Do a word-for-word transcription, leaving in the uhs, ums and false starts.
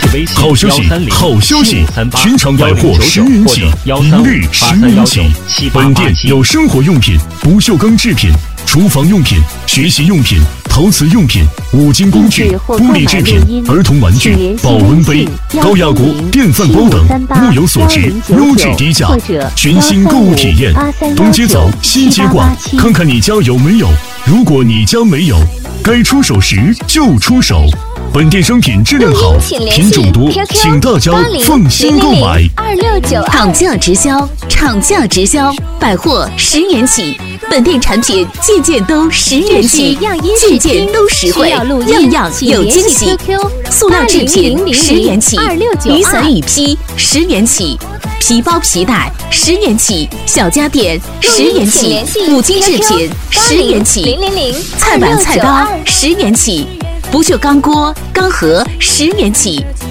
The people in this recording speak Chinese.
好消息，好消息！全场百货十元起，一律十元起。本店有生活用品、不锈钢制品、厨房用品、学习用品、陶瓷用品、五金工具、玻璃制品、儿童玩具、保温杯、高压锅、电饭煲等，物有所值，优质低价，全新购物体验。东街走，西街逛，看看你家有没有。如果你家没有，该出手时就出手。本店商品质量好，品种多，请大家放心购买。 厂价直销，厂价直销，百货十元起。本店产品件件都十元起，件件都实惠，样样有惊喜。塑料制品十元起，雨伞雨披十元起，皮包皮带十元起，小家电十元起，五金制品十元起，菜板菜刀十元起。不锈钢锅、钢盒十元起，